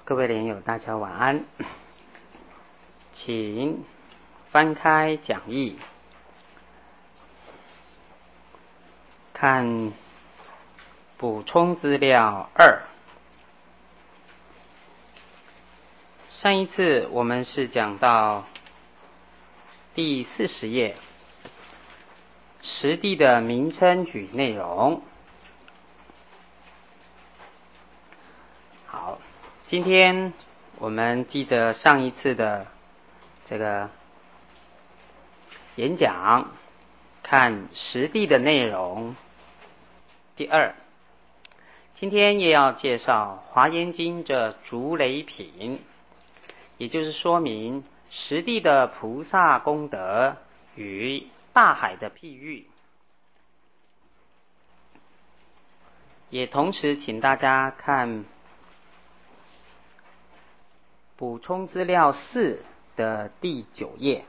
各位莲友大家晚安，请翻开讲义，看补充资料2。上一次我们是讲到第40页，实地的名称与内容。好，今天我们记着上一次的这个演讲，看实地的内容第2。今天也要介绍华严经这竹雷品，也就是说明实地的菩萨功德与大海的譬喻，也同时请大家看补充资料4的第9页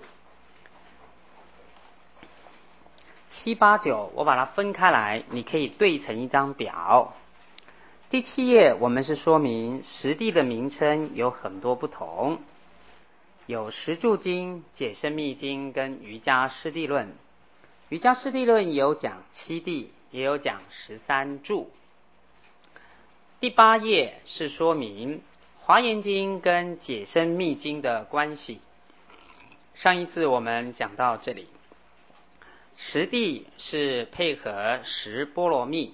，7、8、9我把它分开来，你可以对成一张表。第7页我们是说明实地的名称有很多不同，有十住经、解深密经跟瑜伽师地论。瑜伽师地论有讲7地，也有讲13住。第8页是说明华严经跟解深密经的关系。上一次我们讲到这里，十地是配合十波罗蜜，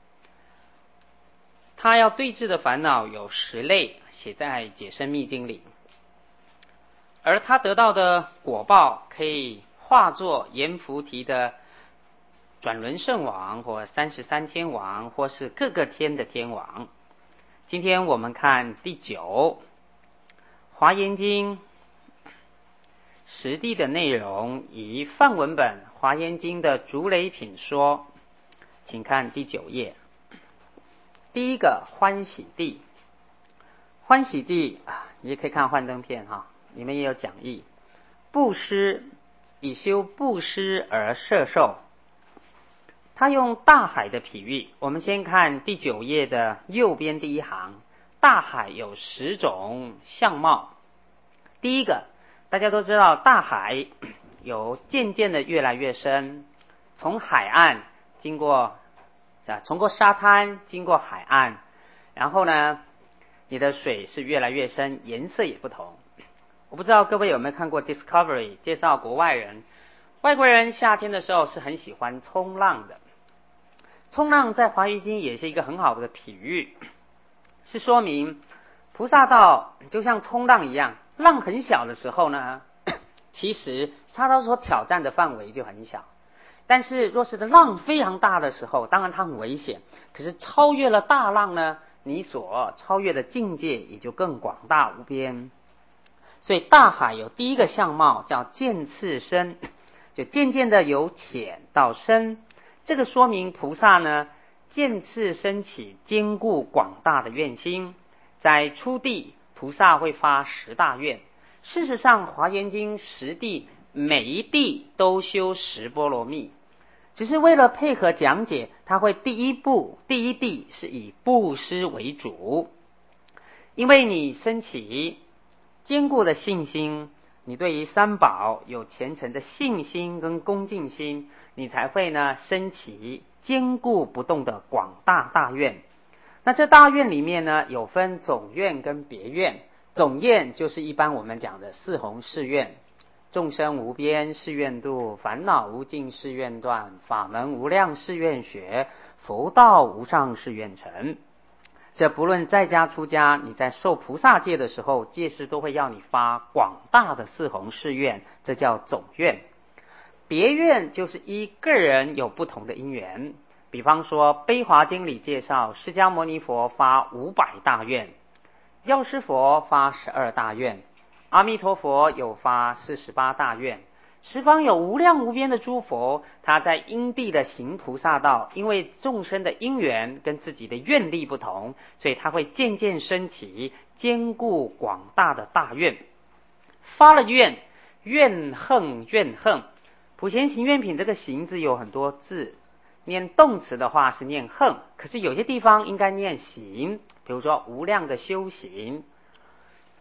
他要对治的烦恼有10类，写在解深密经里，而他得到的果报可以化作阎浮提的转轮圣王或33天王，或是各个天的天王。今天我们看第9，华严经实地的内容以梵文本华严经的竹雷品说，请看第9页。第一个欢喜地，欢喜地你也可以看幻灯片你们也有讲义。布施，以修布施而摄受，他用大海的比喻。我们先看第9页的右边第一行，大海有10种相貌。第一个，大家都知道大海有渐渐的越来越深，从海岸经过沙滩经过海岸，然后呢你的水是越来越深，颜色也不同。我不知道各位有没有看过 Discovery 介绍国外人，外国人夏天的时候是很喜欢冲浪的。冲浪在华严经也是一个很好的比喻，是说明菩萨道就像冲浪一样，浪很小的时候呢，其实它所挑战的范围就很小，但是若是的浪非常大的时候，当然它很危险，可是超越了大浪呢，你所超越的境界也就更广大无边。所以大海有第一个相貌叫渐次深，就渐渐的由浅到深，这个说明菩萨呢渐次升起坚固广大的愿心。在初地菩萨会发10大愿，事实上华严经10地每一地都修10波罗蜜，只是为了配合讲解，他会第一地是以布施为主，因为你升起坚固的信心，你对于三宝有虔诚的信心跟恭敬心，你才会呢升起坚固不动的广大大愿。那这大愿里面呢有分总愿跟别愿。总愿就是一般我们讲的4弘誓愿，众生无边誓愿度，烦恼无尽誓愿断，法门无量誓愿学，佛道无上誓愿成。这不论在家出家，你在受菩萨戒的时候，戒师都会要你发广大的4弘誓愿，这叫总愿。别愿就是依个人有不同的因缘，比方说悲华经里介绍释迦牟尼佛发500大愿，药师佛发12大愿，阿弥陀佛有发48大愿，十方有无量无边的诸佛，他在因地的行菩萨道，因为众生的因缘跟自己的愿力不同，所以他会渐渐升起坚固广大的大愿。发了愿，愿行愿行，普贤行愿品这个行字有很多字，念动词的话是念行，可是有些地方应该念行，比如说无量的修行，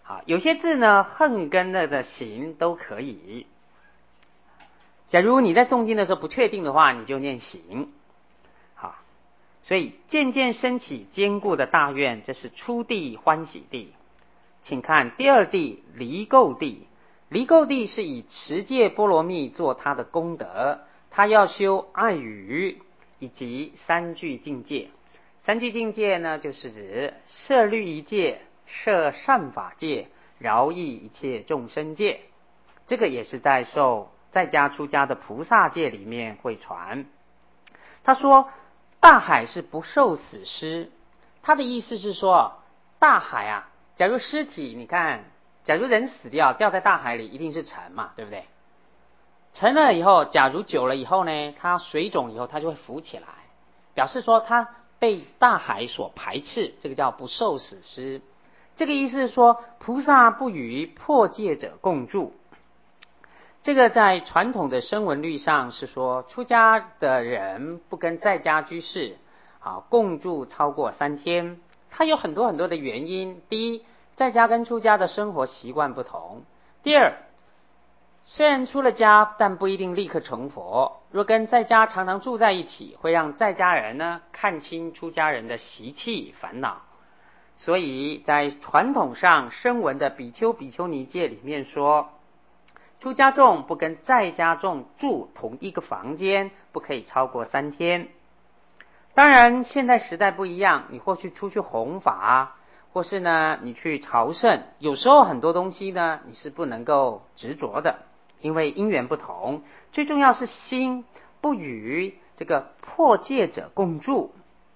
好，有些字呢，横跟那个行都可以。假如你在诵经的时候不确定的话，你就念行。好，所以渐渐升起坚固的大愿，这是初地欢喜地。请看第二地离垢地。离垢地是以持戒波罗蜜做他的功德，他要修爱语以及三具境界。三具境界呢，就是指摄律仪戒、摄善法戒、饶益一切众生戒。这个也是在受在家出家的菩萨戒里面会传。他说大海是不受死尸，他的意思是说大海啊，假如尸体你看，假如人死掉掉在大海里一定是沉嘛，对不对？沉了以后，假如久了以后呢，它水肿以后它就会浮起来，表示说它被大海所排斥，这个叫不受死尸。这个意思是说菩萨不与破戒者共住。这个在传统的声闻律上是说，出家的人不跟在家居士共住超过3天。它有很多很多的原因。第一，在家跟出家的生活习惯不同。第二，虽然出了家，但不一定立刻成佛。若跟在家常常住在一起，会让在家人呢看清出家人的习气烦恼。所以在传统上声闻的比丘比丘尼戒里面说，出家众不跟在家众住同一个房间，不可以超过3天。当然现在时代不一样，你或许出去弘法，或是呢你去朝圣，有时候很多东西呢你是不能够执着的，因为因缘不同。最重要是心不与这个破戒者共住。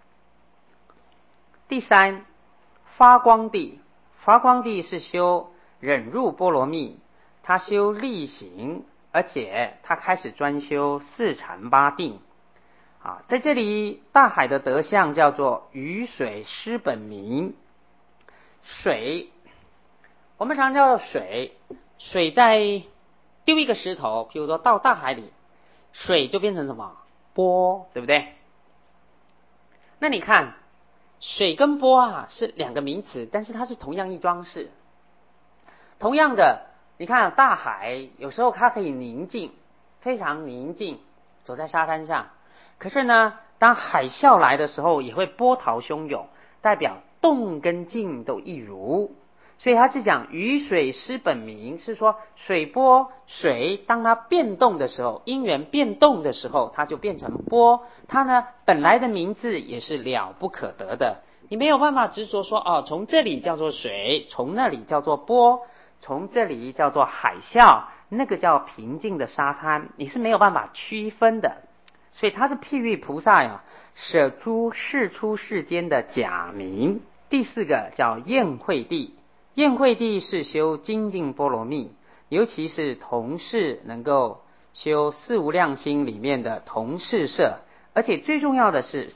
第三，发光地。发光地是修忍辱波罗蜜，他修力行，而且他开始专修四禅八定。在这里大海的德相叫做雨水师本名。水我们常叫做水，水在丢一个石头，譬如说到大海里，水就变成什么？波，对不对？那你看水跟波是两个名词，但是它是同样一桩事。同样的，你看大海有时候它可以宁静，非常宁静，走在沙滩上。可是呢，当海啸来的时候，也会波涛汹涌，代表动跟静都一如。所以他是讲雨水师本名，是说水波水当它变动的时候，因缘变动的时候，它就变成波。它呢本来的名字也是了不可得的，你没有办法执着说从这里叫做水，从那里叫做波，从这里叫做海啸，那个叫平静的沙滩，你是没有办法区分的。所以它是譬喻菩萨舍诸世出世间的假名。第四个叫宴会地。宴会地是修精进波罗蜜，尤其是同事能够修四无量心里面的同事摄，而且最重要的是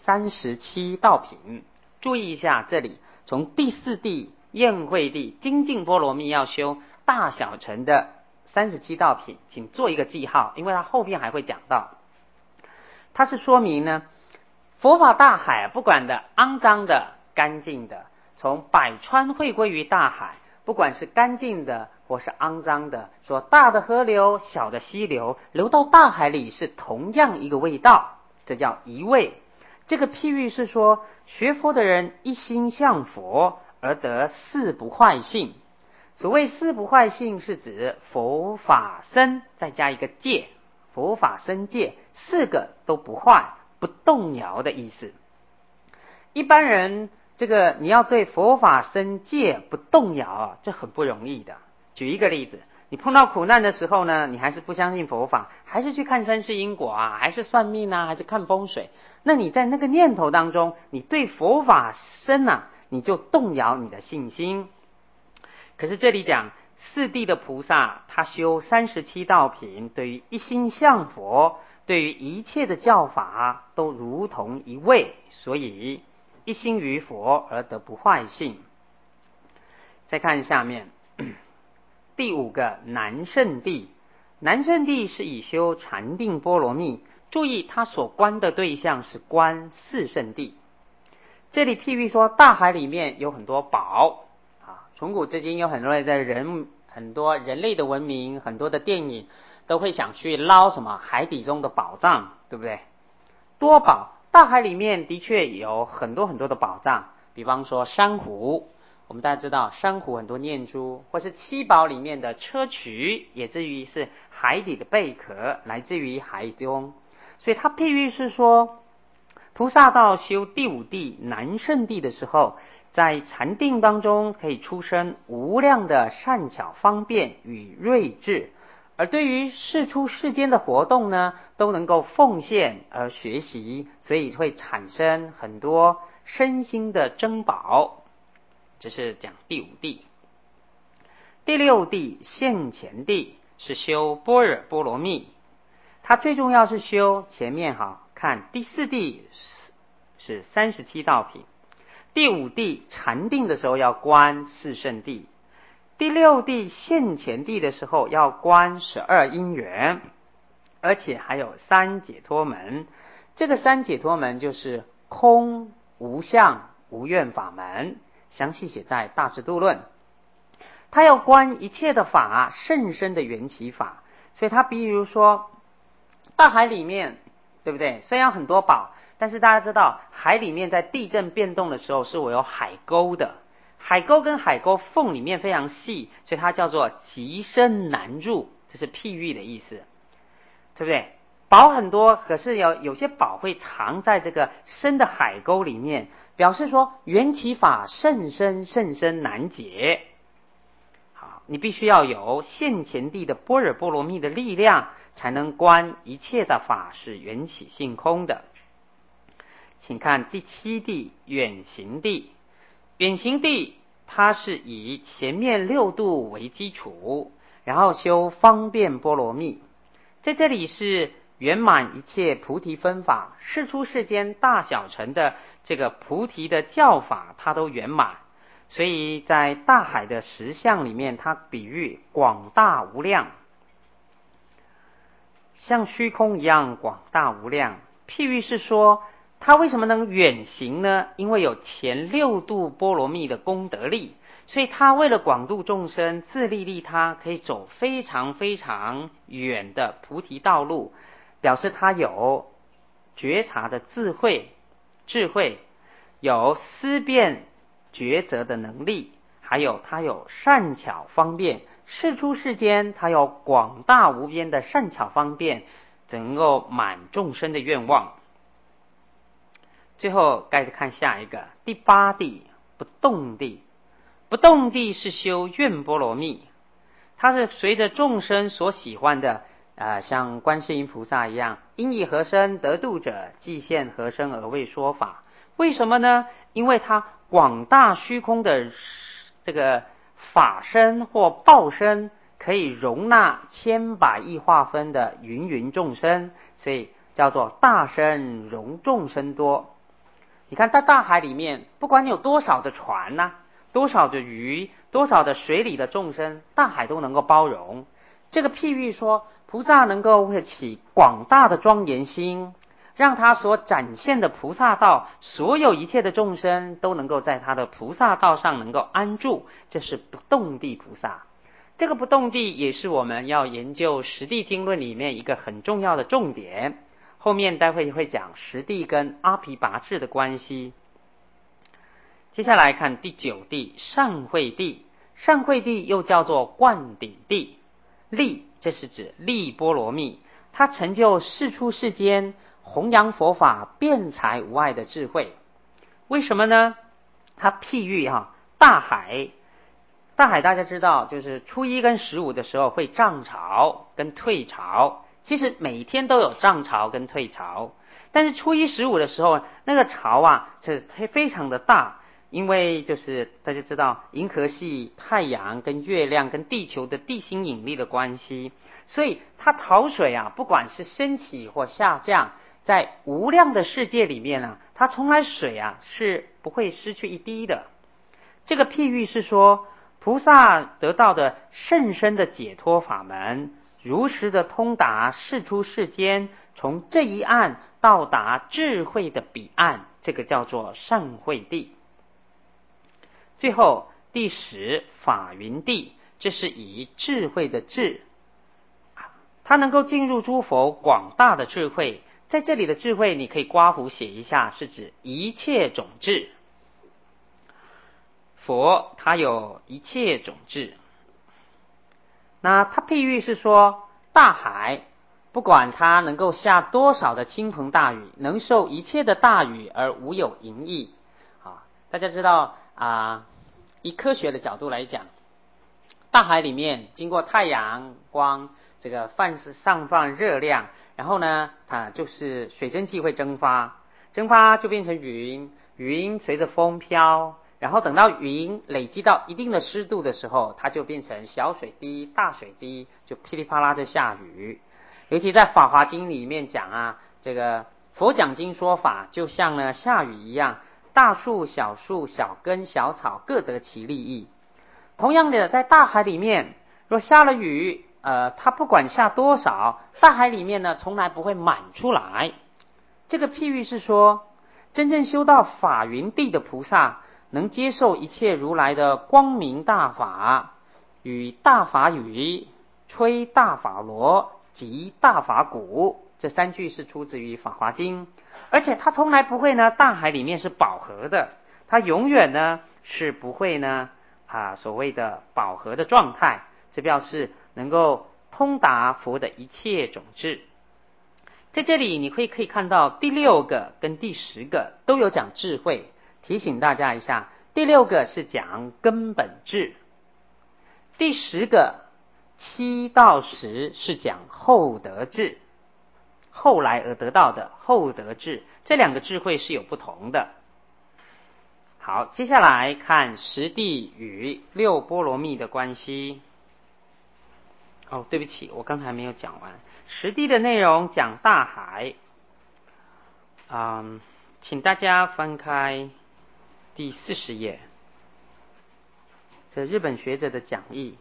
37道品。注意一下这里，从第四地宴会地精进波罗蜜要修大小乘的37道品，请做一个记号，因为它后面还会讲到。它是说明呢，佛法大海不管的肮脏的干净的，从百川汇归于大海，不管是干净的或是肮脏的，说大的河流小的溪流流到大海里是同样一个味道，这叫一味。这个譬喻是说，学佛的人一心向佛而得四不坏性。所谓四不坏性是指佛法僧再加一个戒，佛法僧戒4个都不坏不动摇的意思。一般人这个你要对佛法僧戒不动摇这很不容易的。举一个例子，你碰到苦难的时候呢，你还是不相信佛法，还是去看三世因果还是算命还是看风水，那你在那个念头当中，你对佛法僧你就动摇你的信心。可是这里讲四谛的菩萨，他修37道品，对于一心向佛，对于一切的教法都如同一味，所以一心于佛而得不坏性。再看下面第5个南胜地。南胜地是以修禅定波罗蜜，注意他所观的对象是观四圣地。这里譬喻说大海里面有很多宝从古至今有很多人类的文明，很多的电影都会想去捞什么海底中的宝藏，对不对？多宝，大海里面的确有很多的宝藏，比方说珊瑚，我们大家知道珊瑚很多念珠，或是七宝里面的砗磲，也至于是海底的贝壳，来自于海中。所以它譬喻是说，菩萨道修第五地南圣地的时候，在禅定当中可以出生无量的善巧方便与睿智，而对于世出世间的活动呢，都能够奉献而学习，所以会产生很多身心的珍宝。这是讲第五地。第六地现前地是修般若波罗蜜，它最重要是修前面看第四地是37道品，第五地禅定的时候要观四圣地，第六地现前地的时候要观12因缘，而且还有3解脱门。这个3解脱门就是空、无相、无愿法门，详细写在大智度论。他要观一切的法甚深的缘起法，所以他比如说大海里面，对不对？虽然很多宝，但是大家知道海里面在地震变动的时候是会有海沟的，海沟跟海沟缝里面非常细，所以它叫做极深难入，这是譬喻的意思，对不对？宝很多，可是有些宝会藏在这个深的海沟里面，表示说缘起法甚深甚深难解。好，你必须要有现前地的般若波罗蜜的力量，才能观一切的法是缘起性空的。请看第7地远行地。远行地它是以前面6度为基础，然后修方便波罗蜜。在这里是圆满一切菩提分法，世出世间大小乘的这个菩提的教法，它都圆满。所以在大海的实相里面，它比喻广大无量，像虚空一样广大无量。譬喻是说，它为什么能远行呢？因为有前6度波罗蜜的功德力，所以它为了广度众生，自利利他，可以走非常非常远的菩提道路，表示他有觉察的智慧，有思辨抉择的能力，还有他有善巧方便，世出世间他有广大无边的善巧方便，能够满众生的愿望。最后该看下一个第8地不动地。不动地是修愿波罗蜜，它是随着众生所喜欢的像观世音菩萨一样，因以何身得度者，即现何身而为说法。为什么呢？因为它广大虚空的这个法身或报身，可以容纳千百亿化分的芸众生，所以叫做大身容众生多。你看在大海里面，不管你有多少的船多少的鱼，多少的水里的众生，大海都能够包容。这个譬喻说，菩萨能够会起广大的庄严心，让他所展现的菩萨道，所有一切的众生都能够在他的菩萨道上能够安住，这是不动地菩萨。这个不动地也是我们要研究十地经论里面一个很重要的重点，后面待会会讲十地跟阿毗跋致的关系。接下来看第9地善慧地。善慧地又叫做灌顶地。力，这是指力波罗蜜，它成就世出世间弘扬佛法辩才无碍的智慧。为什么呢？它譬喻大海。大海大家知道，就是初1跟15的时候会涨潮跟退潮，其实每天都有涨潮跟退潮，但是初1、15的时候，那个潮是非常的大，因为就是大家知道银河系太阳跟月亮跟地球的地心引力的关系，所以它潮水不管是升起或下降，在无量的世界里面它从来水是不会失去一滴的。这个譬喻是说，菩萨得到的甚深的解脱法门，如实的通达世出世间，从这一岸到达智慧的彼岸，这个叫做善慧地。最后第10法云地，这是以智慧的智，它能够进入诸佛广大的智慧。在这里的智慧你可以刮胡写一下，是指一切种智。佛他有一切种智，那他譬喻是说大海不管它能够下多少的倾盆大雨，能受一切的大雨而无有盈溢。大家知道以科学的角度来讲，大海里面经过太阳光这个上放热量，然后呢它就是水蒸气会蒸发就变成云，云随着风飘，然后等到云累积到一定的湿度的时候，它就变成小水滴大水滴，就噼里啪啦的下雨。尤其在法华经里面讲这个佛讲经说法就像呢下雨一样，大树小树小根小草各得其利益。同样的，在大海里面若下了雨，它不管下多少，大海里面呢从来不会满出来。这个譬喻是说，真正修到法云地的菩萨能接受一切如来的光明大法，与大法语，吹大法螺，击大法鼓，这3句是出自于法华经。而且它从来不会呢大海里面是饱和的，它永远呢是不会呢所谓的饱和的状态，这表示能够通达佛的一切种智。在这里你可以看到第6个跟第10个都有讲智慧，提醒大家一下，第6个是讲根本智，第10个7到10是讲后得智，后来而得到的后得智，这2个智慧是有不同的。好，接下来看实地与6波罗蜜的关系。对不起，我刚才没有讲完。实地的内容讲大海，请大家翻开第40页，这日本学者的讲义。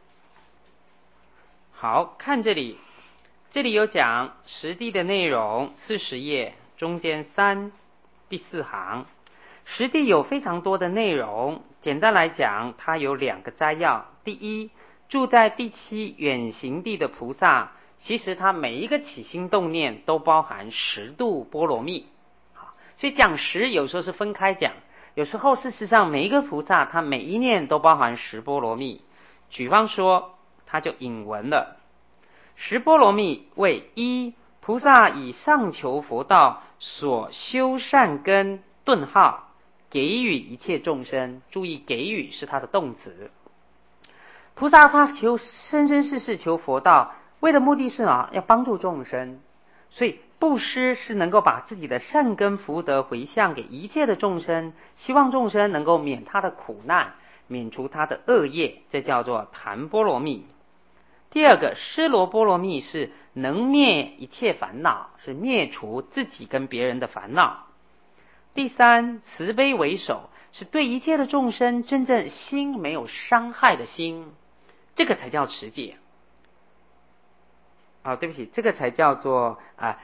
好，看这里有讲实地的内容，40页中间第4行。实地有非常多的内容，简单来讲它有2个摘要。第一，住在第7远行地的菩萨，其实他每一个起心动念都包含10度波罗蜜。所以讲10有时候是分开讲，有时候事实上每一个菩萨他每一念都包含10波罗蜜。举方说他就引文了，10波罗蜜为1，菩萨以上求佛道所修善根顿号，给予一切众生。注意给予是他的动词。菩萨他求生生世世求佛道，为的目的是要帮助众生，所以布施是能够把自己的善根福德回向给一切的众生，希望众生能够免他的苦难，免除他的恶业，这叫做檀波罗蜜。第2个尸罗波罗蜜是能灭一切烦恼，是灭除自己跟别人的烦恼。第3慈悲为首，是对一切的众生真正心没有伤害的心，这个才叫持戒。对不起，这个才叫做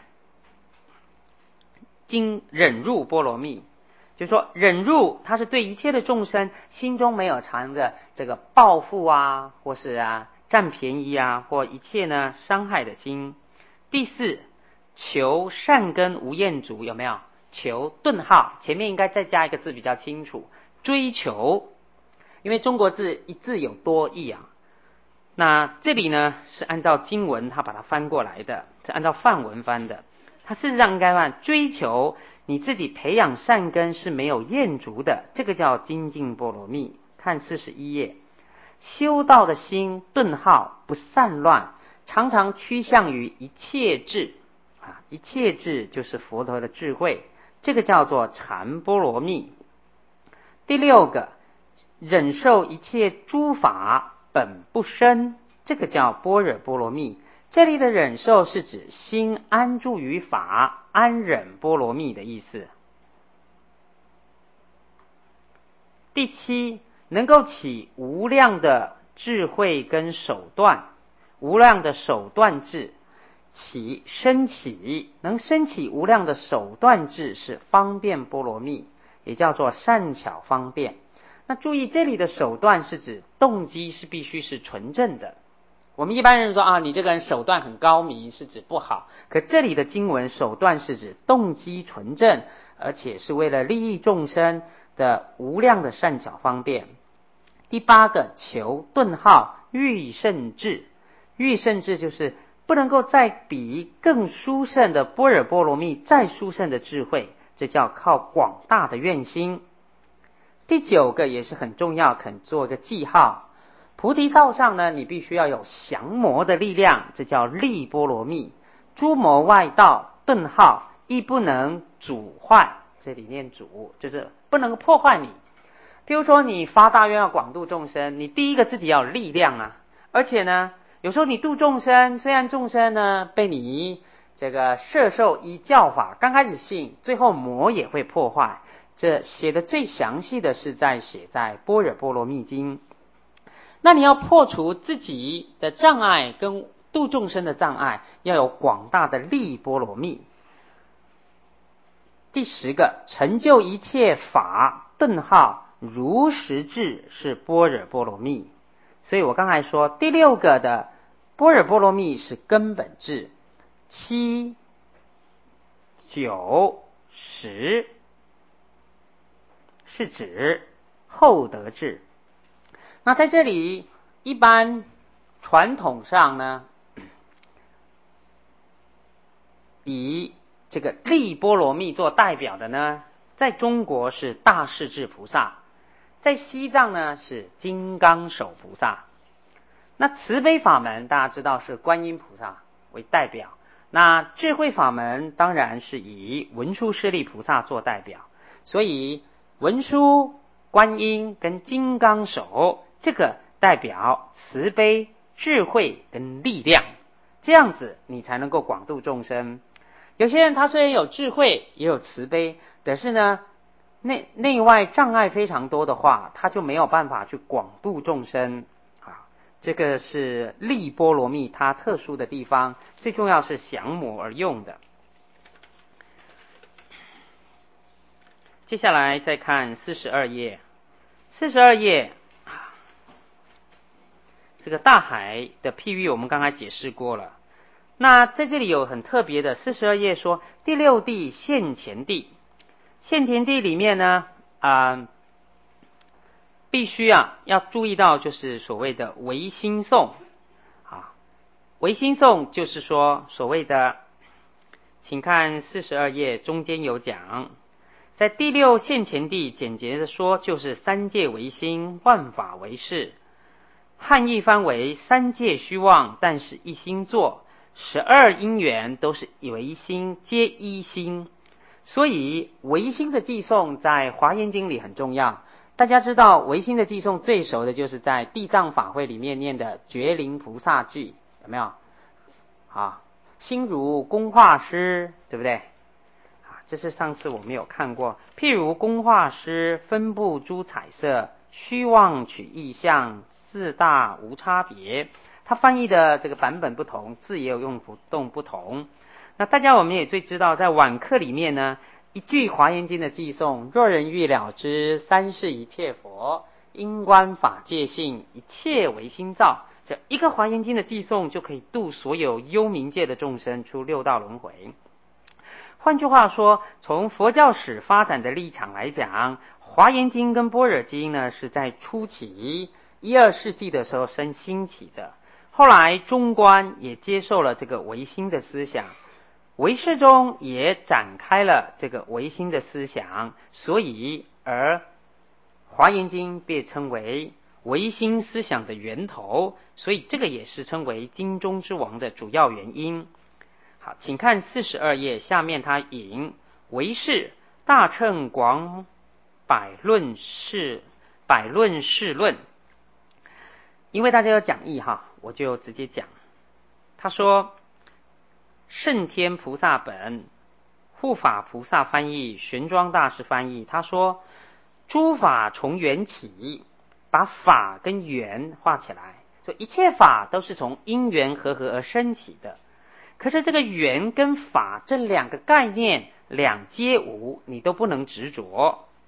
忍辱波罗蜜。就是说忍辱它是对一切的众生心中没有藏着这个报复或是占便宜或一切呢伤害的心。第4求善根无厌足，有没有？求顿号前面应该再加一个字比较清楚，追求。因为中国字一字有多义那这里呢是按照经文他把它翻过来的，是按照梵文翻的。他事实上应该翻追求你自己培养善根是没有厌足的，这个叫精进波罗蜜。看41页，修道的心顿号不散乱，常常趋向于一切智一切智就是佛陀的智慧，这个叫做禅波罗蜜。第6个忍受一切诸法本不生，这个叫般若波罗蜜。这里的忍受是指心安住于法，安忍波罗蜜的意思。第7能够起无量的智慧跟手段，无量的手段智，能升起无量的手段智是方便波罗蜜，也叫做善巧方便。 那注意这里的手段是指动机是必须是纯正的。我们一般人说啊，你这个人手段很高明，是指不好。可这里的经文手段是指动机纯正，而且是为了利益众生的无量的善巧方便。第8个求顿号欲胜智，欲胜智就是不能够再比更殊胜的般若波罗蜜再殊胜的智慧，这叫靠广大的愿心。第9个也是很重要，肯做一个记号。菩提道上呢，你必须要有降魔的力量，这叫力波罗蜜。诸魔外道顿号亦不能阻坏，这里念阻就是不能破坏你。比如说你发大愿要广度众生，你第一个自己要有力量啊，而且呢有时候你度众生，虽然众生呢被你这个摄受依教法刚开始信，最后魔也会破坏。这写的最详细的是写在般若波罗蜜经。那你要破除自己的障碍跟度众生的障碍，要有广大的力波罗蜜。第10个成就一切法顿号如实智，是般若波罗蜜。所以我刚才说第6个的般若波罗蜜是根本智，7、9、10是指后得智。那在这里一般传统上呢，以这个力波罗蜜做代表的呢，在中国是大势至菩萨，在西藏呢是金刚手菩萨。那慈悲法门大家知道是观音菩萨为代表，那智慧法门当然是以文殊师利菩萨做代表。所以文殊、观音跟金刚手，这个代表慈悲、智慧跟力量，这样子你才能够广度众生。有些人他虽然有智慧也有慈悲，但是呢内外障碍非常多的话，他就没有办法去广度众生啊。这个是力波罗蜜它特殊的地方，最重要是降魔而用的。接下来再看42页，42页这个大海的譬喻我们刚才解释过了。那在这里有很特别的42页说第6地现前地。现前地里面呢必须要注意到就是所谓的唯心颂唯心颂就是说所谓的，请看42页中间有讲，在第6现前地简洁的说就是三界唯心，万法唯识。汉译翻为三界虚妄，但是一心作，12因缘都是唯心，皆一心。所以唯心的寄颂在华严经里很重要。大家知道唯心的寄颂最熟的就是在地藏法会里面念的觉灵菩萨句，有没有心如工画师，对不对这是上次我们有看过。譬如工画师分布诸彩色，虚妄取意象，四大无差别。它翻译的这个版本不同，字也有用动不同。那大家我们也最知道，在晚课里面呢，一句华严经的寄颂，若人欲了知三世一切佛，因观法界性，一切唯心造。这一个华严经的寄颂就可以度所有幽冥界的众生出六道轮回。换句话说，从佛教史发展的立场来讲，华严经跟般若经呢是在初期1、2世纪的时候兴起的。后来中观也接受了这个唯心的思想，唯识中也展开了这个唯心的思想，所以而华严经被称为唯心思想的源头，所以这个也是称为经中之王的主要原因。好，请看42页下面他引唯识大乘广百论释论。因为大家有讲义我就直接讲。他说圣天菩萨本，护法菩萨翻译，玄奘大师翻译。他说诸法从缘起，把法跟缘画起来，所以一切法都是从因缘和合而生起的。可是这个缘跟法这两个概念两皆无，你都不能执着。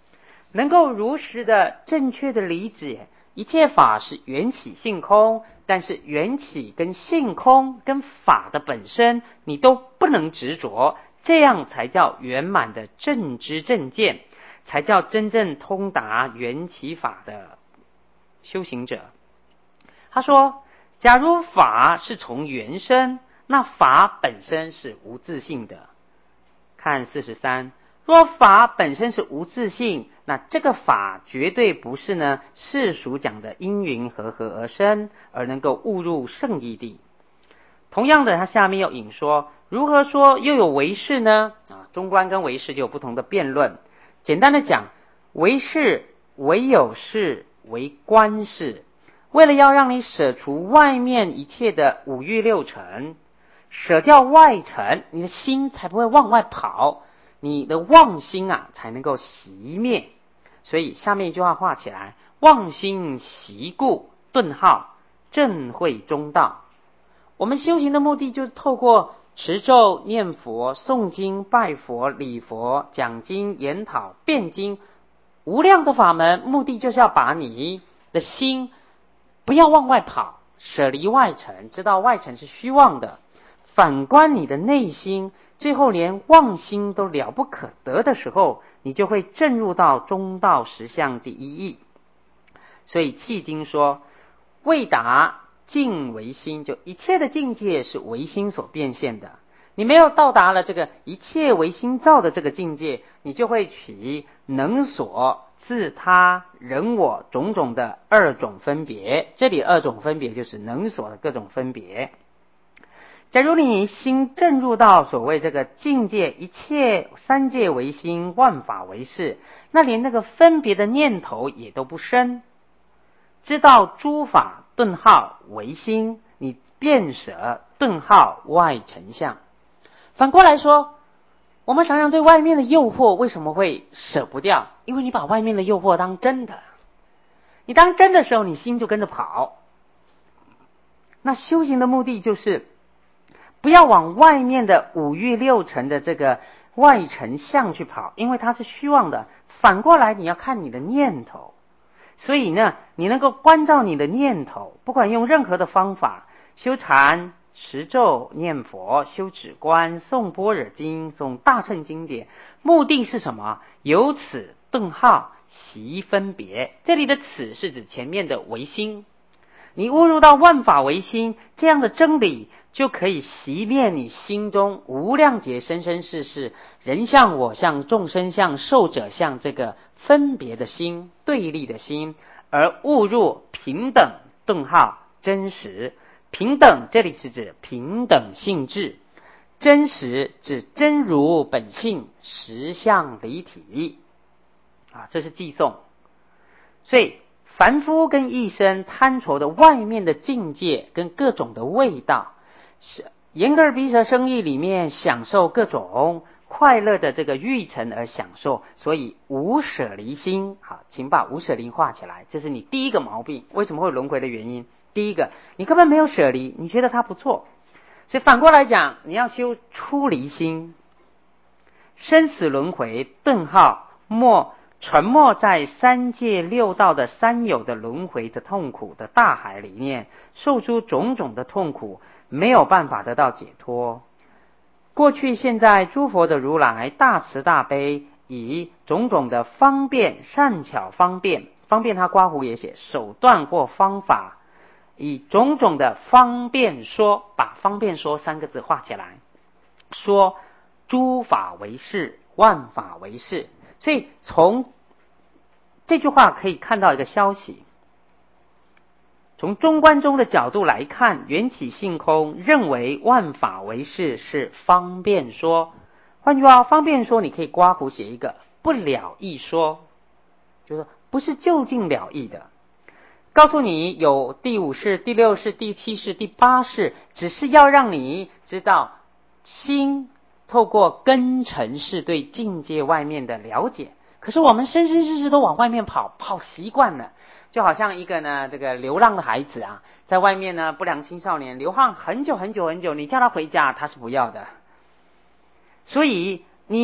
能够如实的正确的理解一切法是缘起性空，但是缘起跟性空跟法的本身你都不能执着，这样才叫圆满的正知正见，才叫真正通达缘起法的修行者。他说，假如法是从缘生，那法本身是无自性的。看43，若法本身是无自性，那这个法绝对不是呢世俗讲的因缘和合而生，而能够误入圣义地。同样的，他下面又引说，如何说又有唯识呢？中观跟唯识就有不同的辩论。简单的讲，唯识唯有识为观识，为了要让你舍除外面一切的五欲六尘，舍掉外尘，你的心才不会往外跑，你的妄心才能够熄灭。所以下面一句话画起来，妄心熄故，顿号正会中道。我们修行的目的就是透过持咒、念佛、诵经、拜佛、礼佛、讲经、研讨、辩经，无量的法门，目的就是要把你的心不要往外跑，舍离外尘，知道外尘是虚妄的。反观你的内心，最后连妄心都了不可得的时候，你就会证入到中道实相第一义。所以契经说，未达境为心，就一切的境界是唯心所变现的。你没有到达了这个一切唯心造的这个境界，你就会起能所、自他、人我种种的二种分别。这里二种分别就是能所的各种分别。假如你心正入到所谓这个境界，一切三界为心，万法为事，那连那个分别的念头也都不生，知道诸法顿号为心，你便舍顿号外尘相。反过来说，我们常常对外面的诱惑为什么会舍不掉？因为你把外面的诱惑当真的，你当真的时候，你心就跟着跑。那修行的目的就是不要往外面的五欲六尘的这个外尘相去跑，因为它是虚妄的。反过来你要看你的念头，所以呢，你能够关照你的念头，不管用任何的方法，修禅、持咒、念佛、修止观、诵般若经、诵大乘经典，目的是什么？由此顿号习分别。这里的此是指前面的唯心，你悟入到万法唯心这样的真理，就可以熄灭你心中无量劫生生世世人相、我相、众生相、寿者相这个分别的心、对立的心，而悟入平等顿号真实。平等这里是指平等性质，真实指真如本性，实相离体这是偈颂。所以凡夫跟一生贪着的外面的境界跟各种的味道，眼耳鼻舌身意里面享受各种快乐的这个欲尘而享受，所以无舍离心。好，请把无舍离画起来，这是你第一个毛病，为什么会轮回的原因。第一个，你根本没有舍离，你觉得它不错，所以反过来讲，你要修出离心。生死轮回顿号沉没在三界六道的三有的轮回的痛苦的大海里面，受出种种的痛苦，没有办法得到解脱。过去现在诸佛的如来大慈大悲，以种种的方便善巧方便他括弧也写手段或方法，以种种的方便说，把方便说三个字画起来，说诸法为事，万法为事。所以从这句话可以看到一个消息，从中观中的角度来看，缘起性空认为万法为事是方便说。换句话，方便说你可以括弧写一个不了义说，就是不是究竟了义的。告诉你有第五世、第六世、第七世、第八世，只是要让你知道心透过根尘世对境界外面的了解。可是我们生生世世都往外面跑习惯了，就好像一个呢这个流浪的孩子在外面呢不良青少年流浪很久很久很久，你叫他回家他是不要的。所以你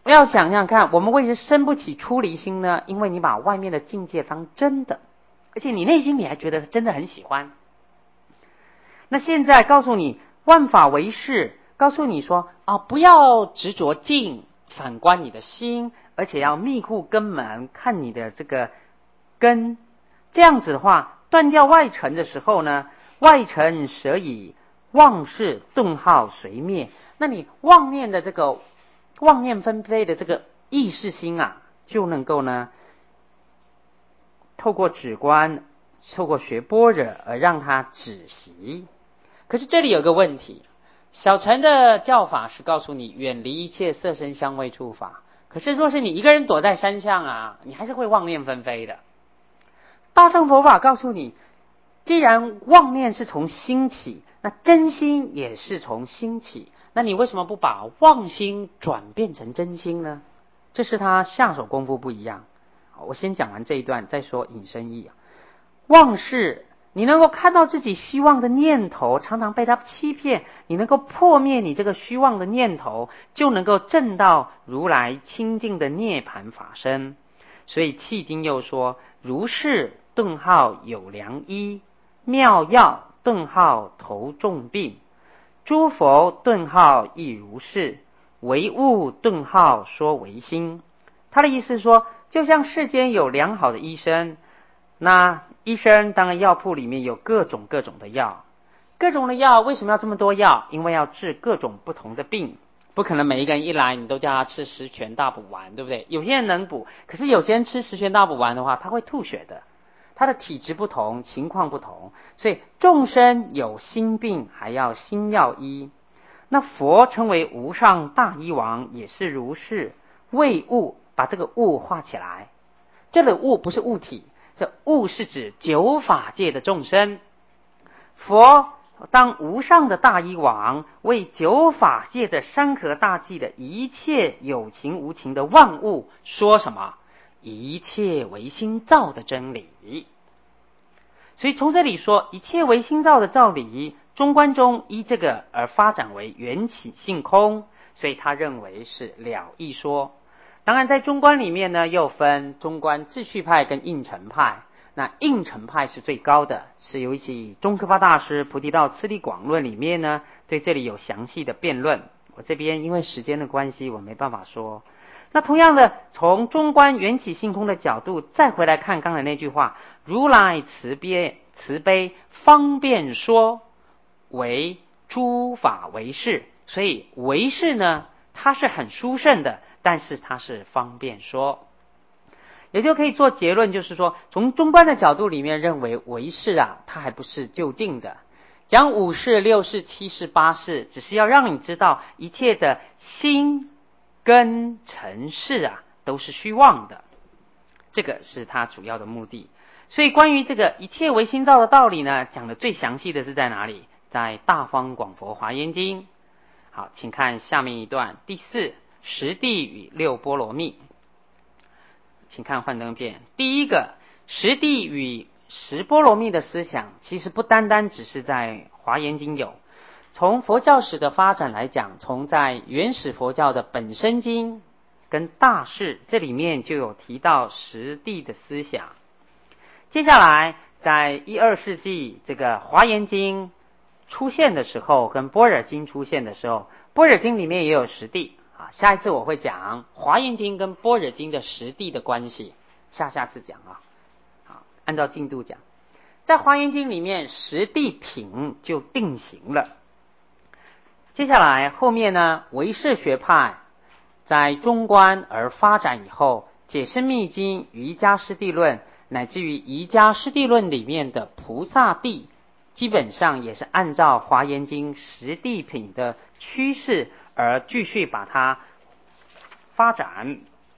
要想想看，我们为什么生不起出离心呢？因为你把外面的境界当真的，而且你内心里还觉得真的很喜欢。那现在告诉你万法唯识，告诉你说不要执着境，反观你的心，而且要密护根门，看你的这个根。这样子的话，断掉外尘的时候呢，外尘舍以妄事顿号随灭。那你妄念的这个妄念纷飞的这个意识心就能够呢，透过止观，透过学般若而让它止息。可是这里有个问题，小乘的教法是告诉你远离一切色声香味触法，可是若是你一个人躲在山上你还是会妄念纷飞的。大乘佛法告诉你，既然妄念是从心起，那真心也是从心起，那你为什么不把妄心转变成真心呢？这是他下手功夫不一样。我先讲完这一段再说引申义。妄是你能够看到自己虚妄的念头，常常被他欺骗，你能够破灭你这个虚妄的念头，就能够证到如来清净的涅槃法身。所以契经又说，如是顿号有良医，妙药顿号头重病，诸佛顿号亦如是，唯物顿号说唯心。他的意思是说，就像世间有良好的医生，那医生当然药铺里面有各种的药，各种的药为什么要这么多药？因为要治各种不同的病，不可能每一个人一来你都叫他吃十全大补丸，对不对？有些人能补，可是有些人吃十全大补丸的话，他会吐血的，他的体质不同，情况不同，所以众生有心病，还要心药医。那佛称为无上大医王，也是如是，为物，把这个物画起来。这个物不是物体，这物是指九法界的众生。佛当无上的大医王，为九法界的山河大地的一切有情无情的万物说什么？一切唯心造的真理。所以从这里说，一切唯心造的道理，中观中依这个而发展为缘起性空，所以他认为是了义说。当然在中观里面呢，又分中观秩序派跟应成派。那应成派是最高的，是尤其中科巴大师《菩提道次第广论》里面呢，对这里有详细的辩论。我这边因为时间的关系，我没办法说。那同样的，从中观缘起性空的角度再回来看刚才那句话，如来慈悲方便说，为诸法唯识。所以唯识呢，它是很殊胜的，但是它是方便说，也就可以做结论，就是说从中观的角度里面认为唯识它还不是究竟的。讲五识六识七识八识，只是要让你知道一切的心跟尘世都是虚妄的，这个是他主要的目的。所以关于这个一切唯心造的道理呢，讲的最详细的是在哪里？在大方广佛华严经。好，请看下面一段，第四，十地与六波罗蜜。请看幻灯片。第一个，十地与十波罗蜜的思想，其实不单单只是在华严经有。从佛教史的发展来讲，从在原始佛教的本生经跟大士这里面就有提到十地的思想。接下来在1、2世纪这个华严经出现的时候，跟般若经出现的时候，般若经里面也有十地。下一次我会讲华严经跟般若经的十地的关系，下次讲好，按照进度讲。在华严经里面，十地品就定型了。接下来后面呢，唯识学派在中观而发展以后，解释密经、瑜伽师地论，乃至于瑜伽师地论里面的菩萨地，基本上也是按照华严经十地品的趋势而继续把它发展。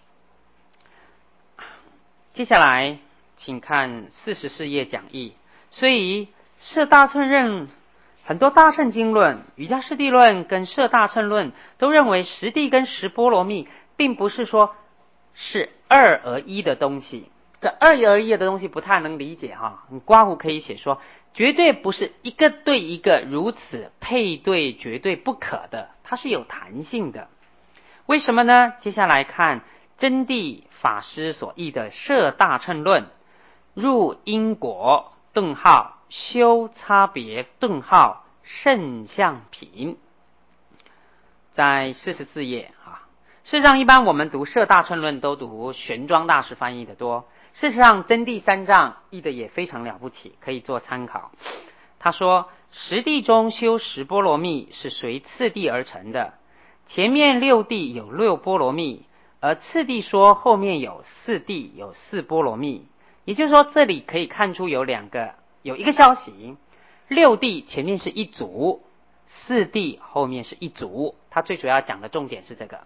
接下来请看44页讲义。所以摄大乘论，很多大乘经论、瑜伽师地论跟摄大乘论都认为十地跟十波罗蜜并不是说是二而一的东西。这二而一的东西不太能理解你刮胡可以写说，绝对不是一个对一个如此配对绝对不可的，它是有弹性的。 为什么呢？接下来看真谛法师所译的《摄大乘论》，入因果顿号修差别顿号圣相品，在44页啊。事实上，一般我们读《摄大乘论》都读玄奘大师翻译的多。事实上，真谛三藏译的也非常了不起，可以做参考。他说，十地中修十波罗蜜是随次第而成的，前面六地有六波罗蜜，而次第说后面有四地有四波罗蜜。也就是说，这里可以看出有一个消息，六地前面是一组，四地后面是一组。他最主要讲的重点是这个。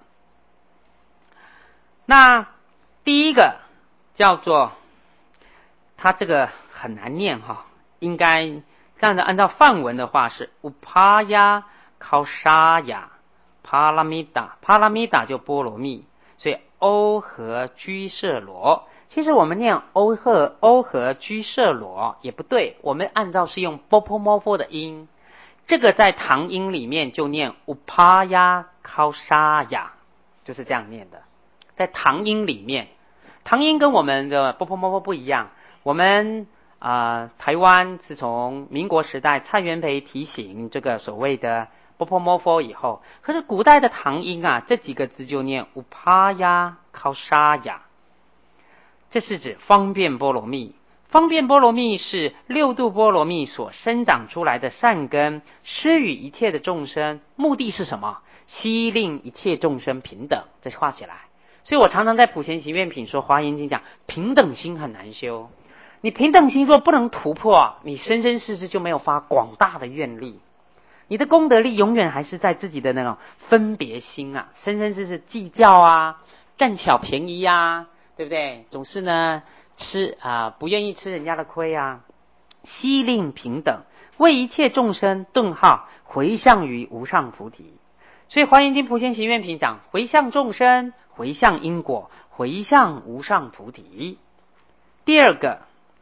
那第一个叫做，他这个很难念哈，应该这样的按照梵文的话是 upaya kaushaya paramita， paramita 就波罗蜜，所以欧和居舍罗。其实我们念欧和居舍罗也不对，我们按照是用 bopomorpho 的音，这个在唐音里面就念 upaya kaushaya， 就是这样念的。在唐音里面，唐音跟我们的 bopomorpho 不一样。我们台湾自从民国时代蔡元培提醒这个所谓的 bopomorpho 以后，可是古代的唐音啊，这几个字就念 upaya kaushaya， 这是指方便波罗蜜。方便波罗蜜是六度波罗蜜所生长出来的善根，施与一切的众生，目的是什么？悉令一切众生平等。这画起来。所以我常常在普贤行愿品说，华严经讲平等心很难修。你平等心若不能突破，你生生世世就没有发广大的愿力，你的功德力永远还是在自己的那种分别心啊，生生世世计较啊，占小便宜啊，对不对？总是呢不愿意吃人家的亏啊。悉令平等，为一切众生顿号回向于无上菩提。所以华严经普贤行愿品讲回向众生，回向因果，回向无上菩提。第二个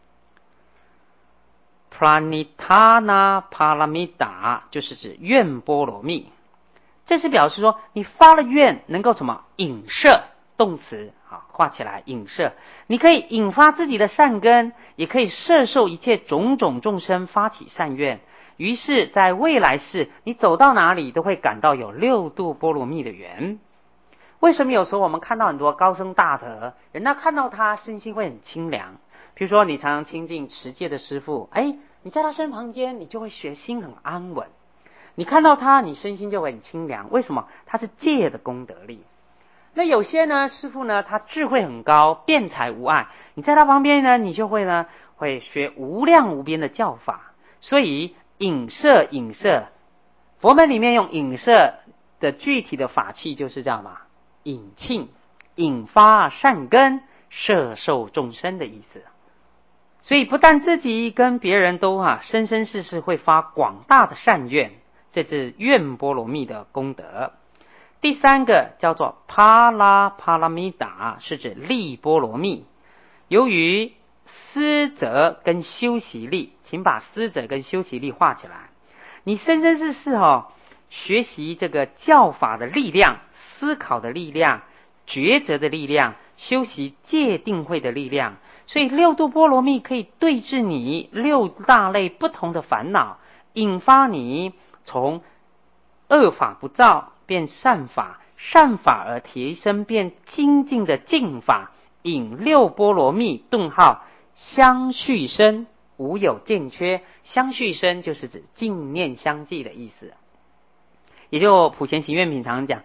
pranitana paramita 就是指愿波罗蜜，这是表示说你发了愿能够什么引摄，动词画起来引摄，你可以引发自己的善根，也可以摄受一切种种众生发起善愿。于是在未来世你走到哪里都会感到有六度波罗蜜的缘。为什么有时候我们看到很多高僧大德，人家看到他身心会很清凉？比如说你常常亲近持戒的师父，你在他身旁边，你就会觉心很安稳。你看到他，你身心就会很清凉。为什么？他是戒的功德力。那有些呢，师父呢，他智慧很高，辩才无碍，你在他旁边呢，你就会学无量无边的教法。所以引摄，佛门里面用引摄的具体的法器就是这样嘛，引磬，引发善根，摄受众生的意思。所以不但自己跟别人都生生世世会发广大的善愿，这是愿波罗蜜的功德。第三个叫做帕拉帕拉米达，是指力波罗蜜。由于思者跟修习力，请把思者跟修习力画起来。你生生世世学习这个教法的力量，思考的力量，抉择的力量，修习戒定慧的力量。所以六度波罗蜜可以对治你六大类不同的烦恼，引发你从恶法不造变善法，善法而提升变精进的净法，引六波罗蜜顿号相续生，无有见缺。相续生就是指净念相继的意思。也就普贤行愿品常讲，